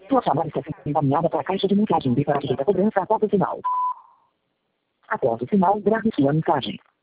Sua chamada está sendo encaminhada para a caixa de mensagem. Dê para direita cobrança após o sinal. Após o sinal, grave sua mensagem.